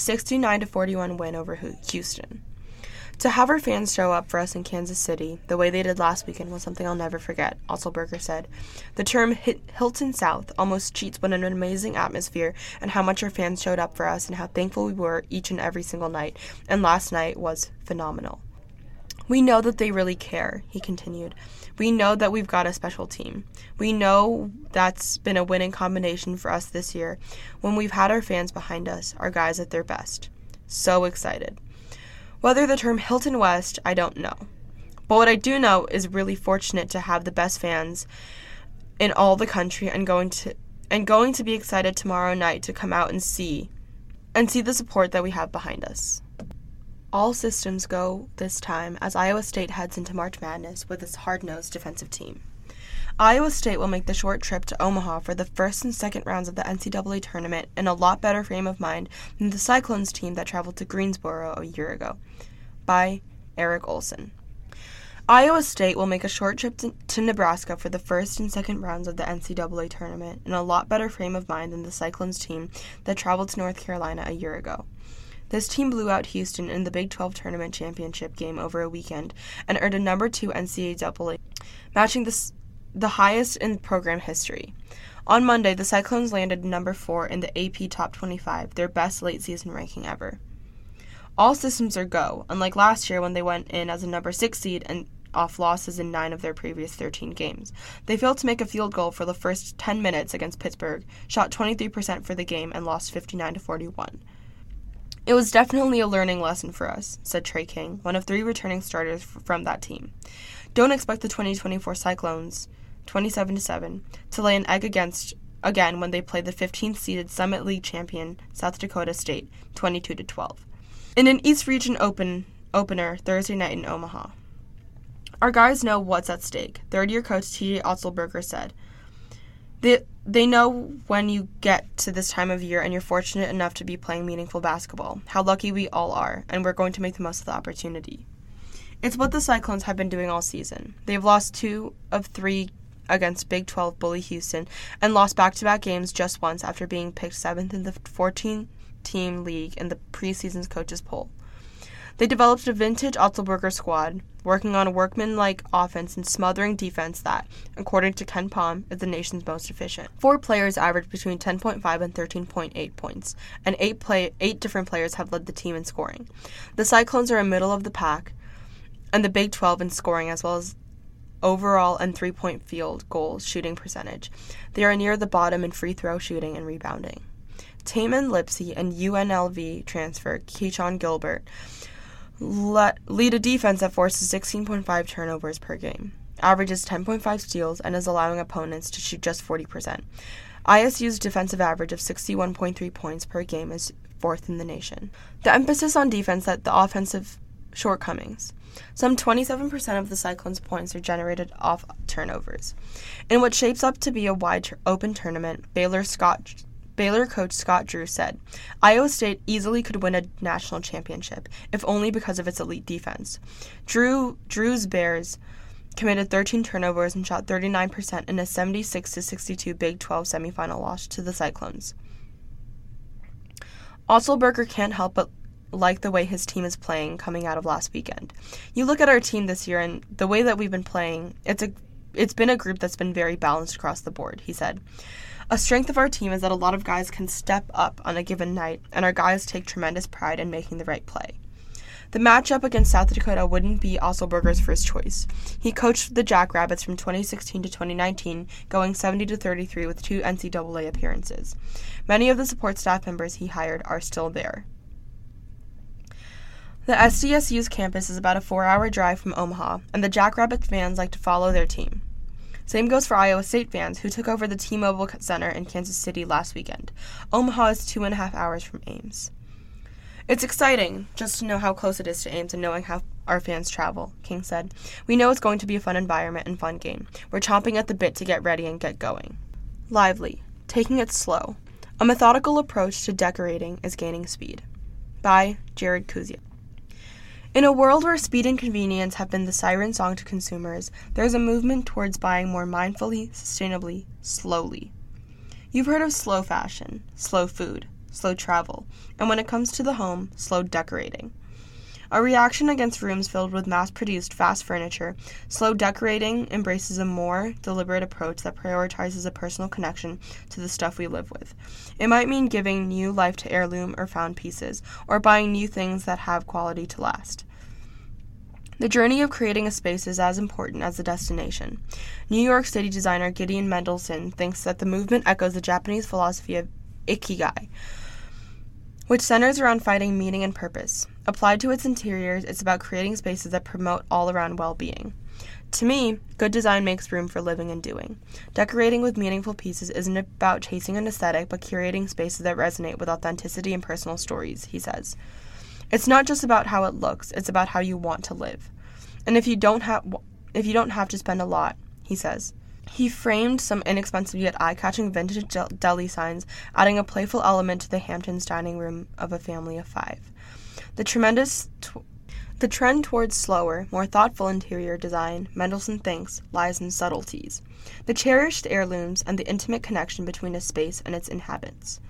69-41 win over Houston. "To have our fans show up for us in Kansas City the way they did last weekend was something I'll never forget," Otzelberger said. "The term Hilton South almost cheats what an amazing atmosphere and how much our fans showed up for us and how thankful we were each and every single night, and last night was phenomenal. We know that they really care," he continued. "We know that we've got a special team. We know that's been a winning combination for us this year when we've had our fans behind us, our guys at their best. So excited. Whether the term Hilton West, I don't know. But what I do know is really fortunate to have the best fans in all the country and going to be excited tomorrow night to come out and see the support that we have behind us." All systems go this time as Iowa State heads into March Madness with its hard-nosed defensive team. Iowa State will make the short trip to Omaha for the first and second rounds of the NCAA tournament in a lot better frame of mind than the Cyclones team that traveled to Greensboro a year ago. By Eric Olson. Iowa State will make a short trip to Nebraska for the first and second rounds of the NCAA tournament in a lot better frame of mind than the Cyclones team that traveled to North Carolina a year ago. This team blew out Houston in the Big 12 tournament championship game over a weekend and earned a number 2 NCAA, matching the highest in program history. On Monday, the Cyclones landed number 4 in the AP Top 25, their best late-season ranking ever. All systems are go, unlike last year when they went in as a number 6 seed and off losses in 9 of their previous 13 games. They failed to make a field goal for the first 10 minutes against Pittsburgh, shot 23% for the game, and lost 59-41. "It was definitely a learning lesson for us," said Trey King, one of 3 returning starters from that team. "Don't expect the 2024 Cyclones, 27-7, to lay an egg again when they play the 15th-seeded Summit League champion South Dakota State, 22-12, in an East Region opener Thursday night in Omaha. Our guys know what's at stake," third-year coach T.J. Otzelberger said. They know when you get to this time of year and you're fortunate enough to be playing meaningful basketball, how lucky we all are, and we're going to make the most of the opportunity. It's what the Cyclones have been doing all season. They've lost 2 of 3 against Big 12 bully Houston and lost back-to-back games just once after being picked 7th in the 14-team league in the preseason's coaches poll. They developed a vintage Otzelberger squad, working on a workman-like offense and smothering defense that, according to Ken Pom, is the nation's most efficient. 4 players averaged between 10.5 and 13.8 points, and 8 different players have led the team in scoring. The Cyclones are in middle of the pack and the Big 12 in scoring, as well as overall and 3-point field goal shooting percentage. They are near the bottom in free throw shooting and rebounding. Taman Lipsey and UNLV transfer Keyshawn Gilbert lead a defense that forces 16.5 turnovers per game, averages 10.5 steals, and is allowing opponents to shoot just 40%. ISU's defensive average of 61.3 points per game is fourth in the nation. The emphasis on defense at the offensive shortcomings. Some 27% of the Cyclones' points are generated off turnovers. In what shapes up to be a wide open tournament, Baylor coach Scott Drew said, Iowa State easily could win a national championship, if only because of its elite defense. Drew's Bears committed 13 turnovers and shot 39% in a 76-62 Big 12 semifinal loss to the Cyclones. Otzelberger can't help but like the way his team is playing coming out of last weekend. You look at our team this year and the way that we've been playing, it's been a group that's been very balanced across the board, he said. A strength of our team is that a lot of guys can step up on a given night, and our guys take tremendous pride in making the right play. The matchup against South Dakota wouldn't be Otzelberger's first choice. He coached the Jackrabbits from 2016 to 2019, going 70-33 with 2 NCAA appearances. Many of the support staff members he hired are still there. The SDSU's campus is about a 4-hour drive from Omaha, and the Jackrabbit fans like to follow their team. Same goes for Iowa State fans, who took over the T-Mobile Center in Kansas City last weekend. Omaha is 2.5 hours from Ames. It's exciting just to know how close it is to Ames and knowing how our fans travel, King said. We know it's going to be a fun environment and fun game. We're chomping at the bit to get ready and get going. Lively. Taking it slow. A methodical approach to decorating is gaining speed. By Jared Kuzia. In a world where speed and convenience have been the siren song to consumers, there is a movement towards buying more mindfully, sustainably, slowly. You've heard of slow fashion, slow food, slow travel, and when it comes to the home, slow decorating. A reaction against rooms filled with mass-produced fast furniture, slow decorating embraces a more deliberate approach that prioritizes a personal connection to the stuff we live with. It might mean giving new life to heirloom or found pieces, or buying new things that have quality to last. The journey of creating a space is as important as the destination. New York City designer Gideon Mendelsohn thinks that the movement echoes the Japanese philosophy of ikigai, which centers around finding meaning and purpose. Applied to its interiors, it's about creating spaces that promote all-around well-being. To me, good design makes room for living and doing. Decorating with meaningful pieces isn't about chasing an aesthetic, but curating spaces that resonate with authenticity and personal stories, he says. It's not just about how it looks, it's about how you want to live. And if you don't have to spend a lot, he says. He framed some inexpensive yet eye-catching vintage deli signs, adding a playful element to the Hamptons dining room of a family of 5. The trend towards slower, more thoughtful interior design, Mendelsohn thinks, lies in subtleties, the cherished heirlooms, and the intimate connection between a space and its inhabitants.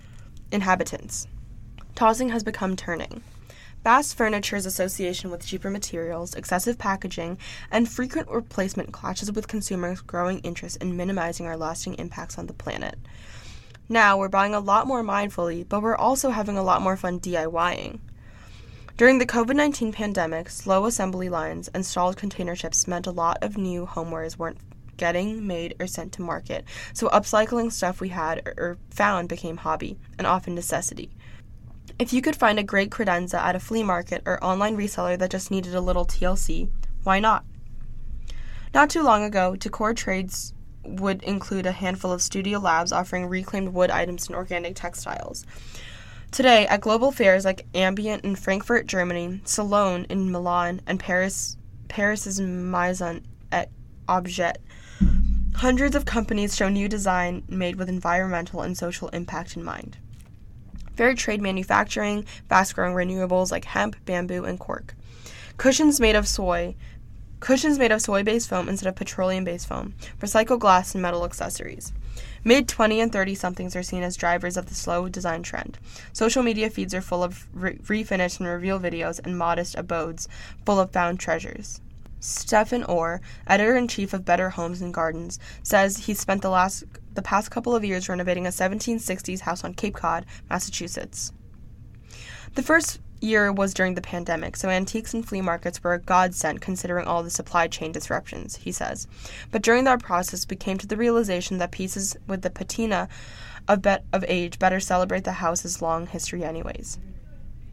Tossing has become turning. Bass Furniture's association with cheaper materials, excessive packaging, and frequent replacement clashes with consumers' growing interest in minimizing our lasting impacts on the planet. Now, we're buying a lot more mindfully, but we're also having a lot more fun DIYing. During the COVID-19 pandemic, slow assembly lines and stalled container ships meant a lot of new homewares weren't getting made or sent to market, so upcycling stuff we had or found became hobby, and often necessity. If you could find a great credenza at a flea market or online reseller that just needed a little TLC, why not? Not too long ago, Decor Trades would include a handful of studio labs offering reclaimed wood items and organic textiles. Today, at global fairs like Ambient in Frankfurt, Germany, Salon in Milan, and Paris's Maison et Objet, hundreds of companies show new design made with environmental and social impact in mind. Fair trade manufacturing, fast-growing renewables like hemp, bamboo, and cork. Cushions made of soy-based foam instead of petroleum-based foam, recycled glass and metal accessories. Mid-20 and 30-somethings are seen as drivers of the slow design trend. Social media feeds are full of refinished and reveal videos and modest abodes full of found treasures. Stephen Orr, editor-in-chief of Better Homes and Gardens, says he spent the past couple of years renovating a 1760s house on Cape Cod, Massachusetts. The first year was during the pandemic, so antiques and flea markets were a godsend considering all the supply chain disruptions, he says. But during that process, we came to the realization that pieces with the patina of age better celebrate the house's long history anyways.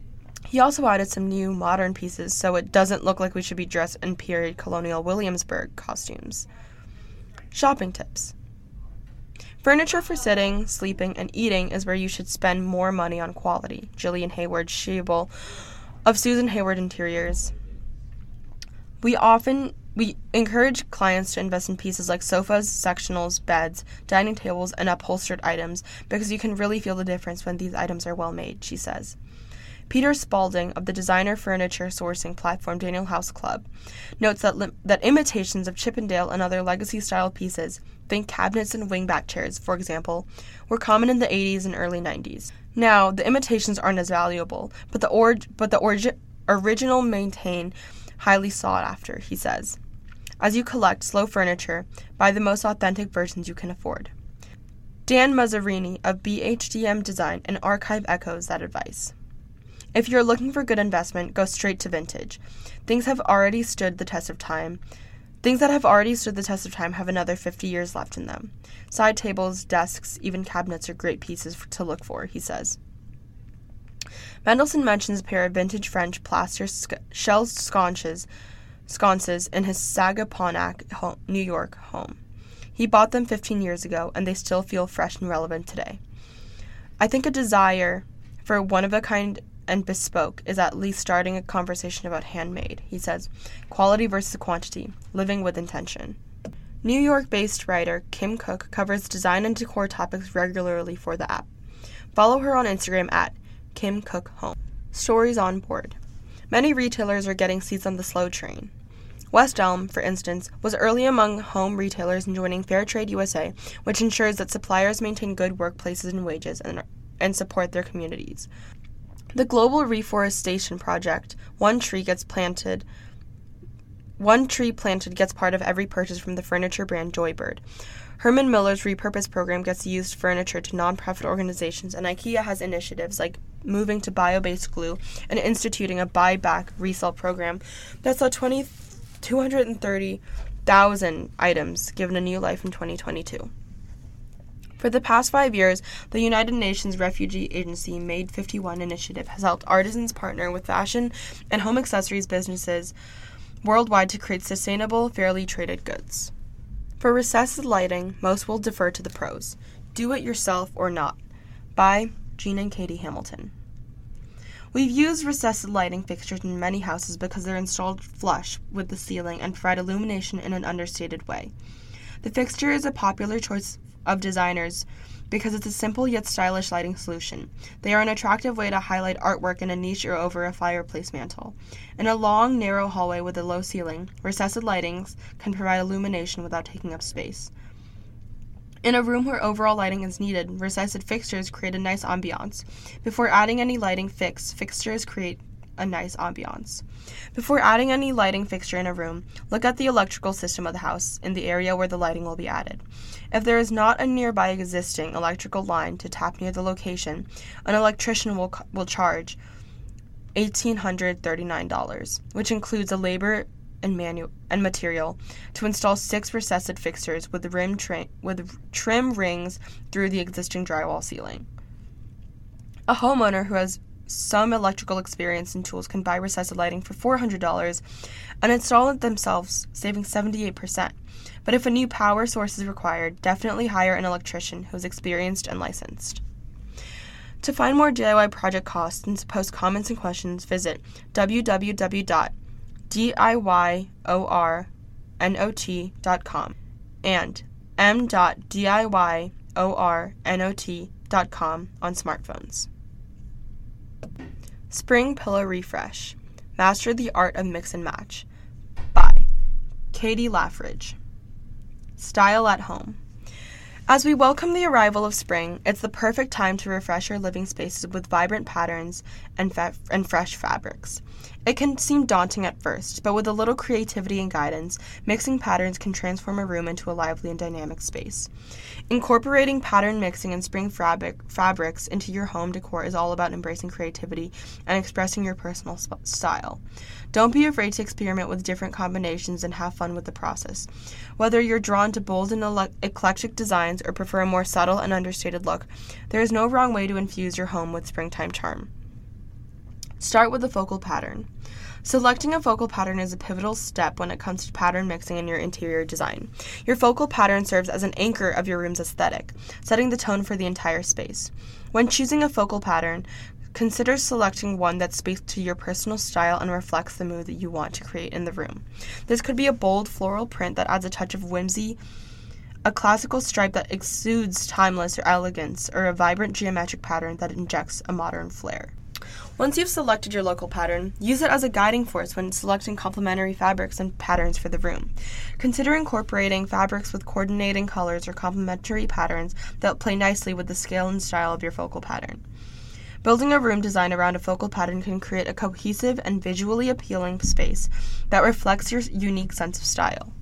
He also added some new modern pieces so it doesn't look like we should be dressed in period colonial Williamsburg costumes. Shopping tips. Furniture for sitting, sleeping, and eating is where you should spend more money on quality. Jillian Hayward-Schiebel of Susan Hayward Interiors. We encourage clients to invest in pieces like sofas, sectionals, beds, dining tables, and upholstered items because you can really feel the difference when these items are well made, she says. Peter Spalding of the designer furniture sourcing platform Daniel House Club notes that imitations of Chippendale and other legacy-style pieces, think cabinets and wingback chairs, for example, were common in the 80s and early 90s. Now, the imitations aren't as valuable, but the original maintain highly sought after, he says. As you collect slow furniture, buy the most authentic versions you can afford. Dan Mazzarini of BHDM Design and Archive echoes that advice. If you're looking for good investment, go straight to vintage. Things that have already stood the test of time have another 50 years left in them. Side tables, desks, even cabinets are great pieces to look for, he says. Mendelssohn mentions a pair of vintage French plaster shell sconces in his Sagaponack, New York home. He bought them 15 years ago, and they still feel fresh and relevant today. I think a desire for one-of-a-kind and bespoke is at least starting a conversation about handmade, he says. Quality versus quantity, living with intention. New York-based writer Kim Cook covers design and decor topics regularly for the app. Follow her on Instagram at Kim Cook Home. Stories on board. Many retailers are getting seats on the slow train. West Elm, for instance, was early among home retailers in joining Fairtrade USA, which ensures that suppliers maintain good workplaces and wages and support their communities. The Global Reforestation Project, One Tree Planted gets part of every purchase from the furniture brand Joybird. Herman Miller's Repurpose program gets used furniture to nonprofit organizations, and IKEA has initiatives like moving to bio-based glue and instituting a buy-back resale program that saw 230,000 items given a new life in 2022. For the past 5 years, the United Nations Refugee Agency Made 51 initiative has helped artisans partner with fashion and home accessories businesses worldwide to create sustainable, fairly traded goods. For recessed lighting, most will defer to the pros. Do it yourself or not. By Gina and Katie Hamilton. We've used recessed lighting fixtures in many houses because they're installed flush with the ceiling and provide illumination in an understated way. The fixture is a popular choice of designers because it's a simple yet stylish lighting solution. They are an attractive way to highlight artwork in a niche or over a fireplace mantle. In a long, narrow hallway with a low ceiling, recessed lightings can provide illumination without taking up space. In a room where overall lighting is needed, recessed fixtures create a nice ambiance. Before adding any lighting fixtures create a nice ambiance. Before adding any lighting fixture in a room, look at the electrical system of the house in the area where the lighting will be added. If there is not a nearby existing electrical line to tap near the location, an electrician will charge $1,839, which includes a labor and material to install 6 recessed fixtures with trim rings through the existing drywall ceiling. A homeowner who has some electrical experience and tools can buy recessed lighting for $400 and install it themselves, saving 78%. But if a new power source is required, definitely hire an electrician who is experienced and licensed. To find more DIY project costs and to post comments and questions, visit www.diyornot.com and m.diyornot.com on smartphones. Spring Pillow Refresh. Master the Art of Mix and Match. By Katie Laffridge. Style at Home. As we welcome the arrival of spring, it's the perfect time to refresh our living spaces with vibrant patterns and fresh fabrics. It can seem daunting at first, but with a little creativity and guidance, mixing patterns can transform a room into a lively and dynamic space. Incorporating pattern mixing and spring fabrics into your home decor is all about embracing creativity and expressing your personal style. Don't be afraid to experiment with different combinations and have fun with the process. Whether you're drawn to bold and eclectic designs or prefer a more subtle and understated look, there is no wrong way to infuse your home with springtime charm. Start with the focal pattern. Selecting a focal pattern is a pivotal step when it comes to pattern mixing in your interior design. Your focal pattern serves as an anchor of your room's aesthetic, setting the tone for the entire space. When choosing a focal pattern, consider selecting one that speaks to your personal style and reflects the mood that you want to create in the room. This could be a bold floral print that adds a touch of whimsy, a classical stripe that exudes timeless or elegance, or a vibrant geometric pattern that injects a modern flair. Once you've selected your local pattern, use it as a guiding force when selecting complementary fabrics and patterns for the room. Consider incorporating fabrics with coordinating colors or complementary patterns that play nicely with the scale and style of your focal pattern. Building a room design around a focal pattern can create a cohesive and visually appealing space that reflects your unique sense of style.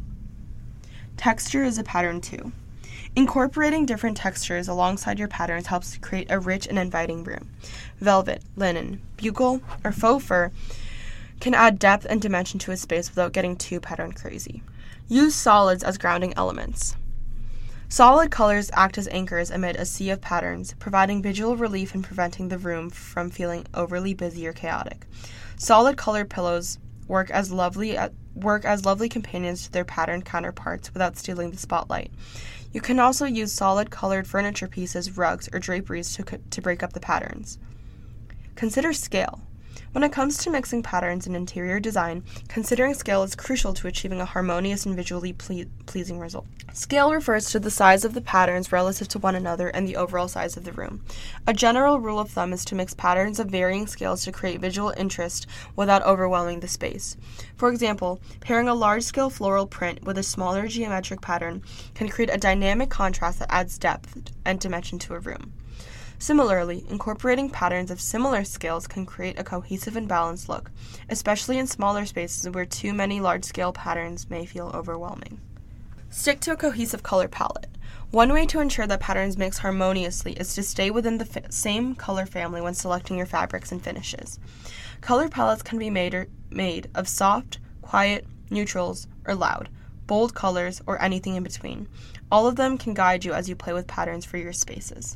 Texture is a pattern too. Incorporating different textures alongside your patterns helps to create a rich and inviting room. Velvet, linen, buccal, or faux fur can add depth and dimension to a space without getting too pattern crazy. Use solids as grounding elements. Solid colors act as anchors amid a sea of patterns, providing visual relief and preventing the room from feeling overly busy or chaotic. Solid colored pillows work as lovely companions to their patterned counterparts without stealing the spotlight. You can also use solid colored furniture pieces, rugs, or draperies to break up the patterns. Consider scale. When it comes to mixing patterns in interior design, considering scale is crucial to achieving a harmonious and visually pleasing result. Scale refers to the size of the patterns relative to one another and the overall size of the room. A general rule of thumb is to mix patterns of varying scales to create visual interest without overwhelming the space. For example, pairing a large-scale floral print with a smaller geometric pattern can create a dynamic contrast that adds depth and dimension to a room. Similarly, incorporating patterns of similar scales can create a cohesive and balanced look, especially in smaller spaces where too many large-scale patterns may feel overwhelming. Stick to a cohesive color palette. One way to ensure that patterns mix harmoniously is to stay within the same color family when selecting your fabrics and finishes. Color palettes can be made of soft, quiet, neutrals, or loud, bold colors, or anything in between. All of them can guide you as you play with patterns for your spaces.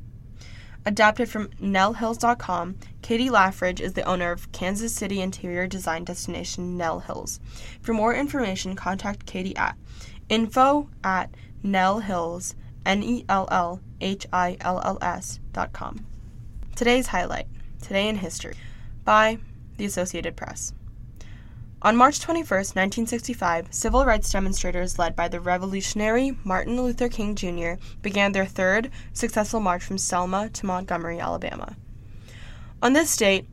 Adapted from NellHills.com, Katie Laffridge is the owner of Kansas City interior design destination Nell Hills. For more information, contact Katie at info@nellhills, NELLHILLS.com. Today's highlight, Today in History, by the Associated Press. On March 21, 1965, civil rights demonstrators led by the revolutionary Martin Luther King Jr. began their third successful march from Selma to Montgomery, Alabama. On this date,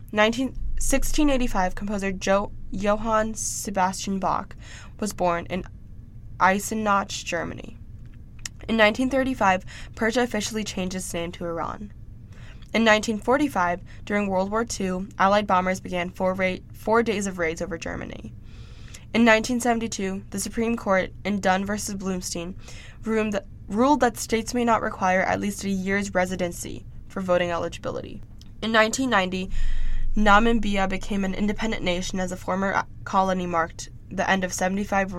1685, composer Johann Sebastian Bach was born in Eisenach, Germany. In 1935, Persia officially changed its name to Iran. In 1945, during World War II, Allied bombers began 4 days of raids over Germany. In 1972, the Supreme Court, in Dunn v. Bloomstein, ruled that states may not require at least a year's residency for voting eligibility. In 1990, Namibia became an independent nation as a former colony marked the end of 75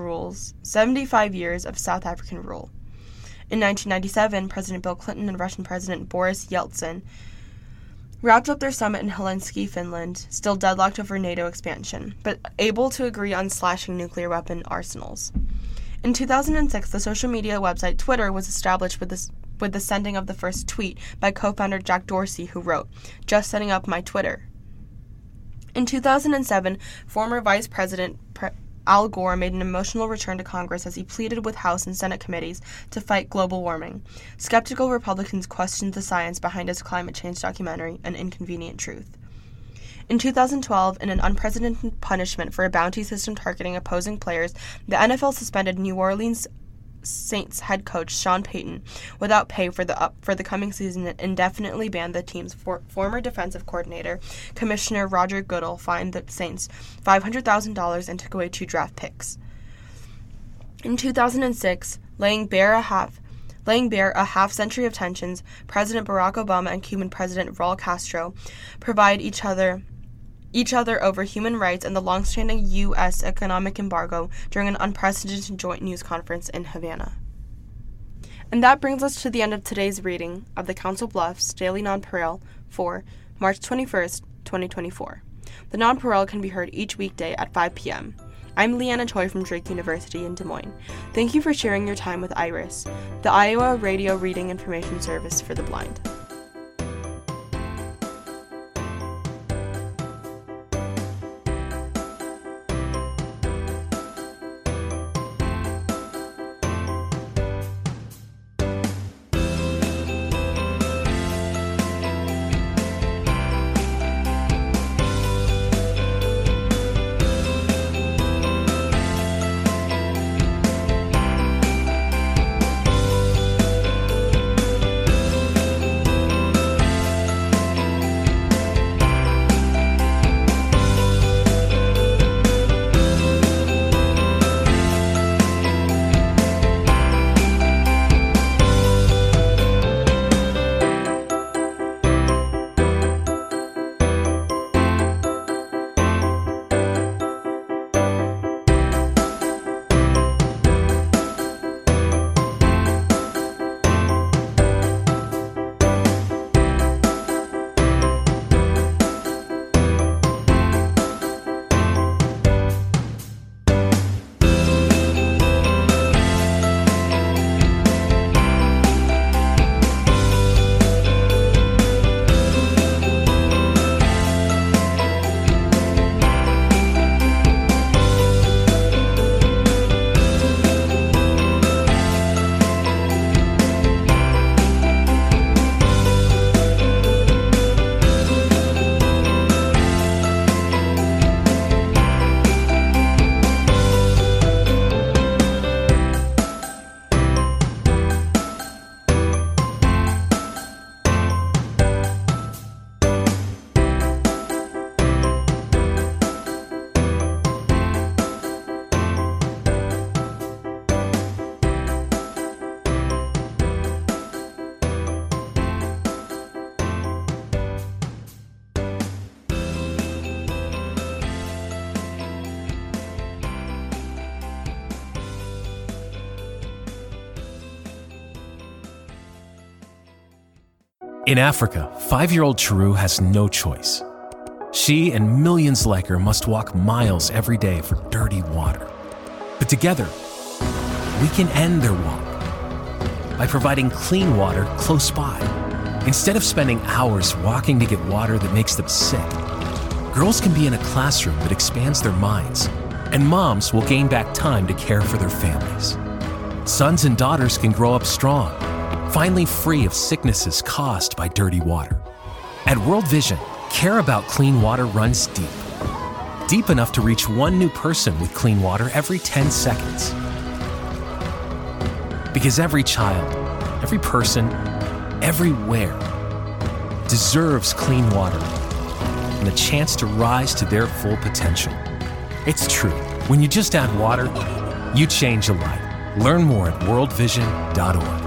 years of South African rule. In 1997, President Bill Clinton and Russian President Boris Yeltsin wrapped up their summit in Helsinki, Finland, still deadlocked over NATO expansion, but able to agree on slashing nuclear weapon arsenals. In 2006, the social media website Twitter was established with the sending of the first tweet by co-founder Jack Dorsey, who wrote, "Just setting up my Twitter." In 2007, former Vice President Al Gore made an emotional return to Congress as he pleaded with House and Senate committees to fight global warming. Skeptical Republicans questioned the science behind his climate change documentary, An Inconvenient Truth. In 2012, in an unprecedented punishment for a bounty system targeting opposing players, the NFL suspended New Orleans Saints head coach Sean Payton without pay for the coming season and indefinitely banned the team's former defensive coordinator, Commissioner Roger Goodell, fined the Saints $500,000 and took away 2 draft picks. In 2006, laying bare a half-century of tensions, President Barack Obama and Cuban President Raul Castro provide each other over human rights and the long-standing U.S. economic embargo during an unprecedented joint news conference in Havana. And that brings us to the end of today's reading of the Council Bluffs Daily Nonpareil for March 21st, 2024. 2024. The Nonpareil can be heard each weekday at 5 p.m. I'm Leanna Choi from Drake University in Des Moines. Thank you for sharing your time with IRIS, the Iowa Radio Reading Information Service for the Blind. In Africa, 5-year-old Chiru has no choice. She and millions like her must walk miles every day for dirty water. But together, we can end their walk by providing clean water close by. Instead of spending hours walking to get water that makes them sick, girls can be in a classroom that expands their minds, and moms will gain back time to care for their families. Sons and daughters can grow up strong, finally free of sicknesses caused by dirty water. At World Vision, care about clean water runs deep. Deep enough to reach one new person with clean water every 10 seconds. Because every child, every person, everywhere deserves clean water and the chance to rise to their full potential. It's true. When you just add water, you change a life. Learn more at worldvision.org.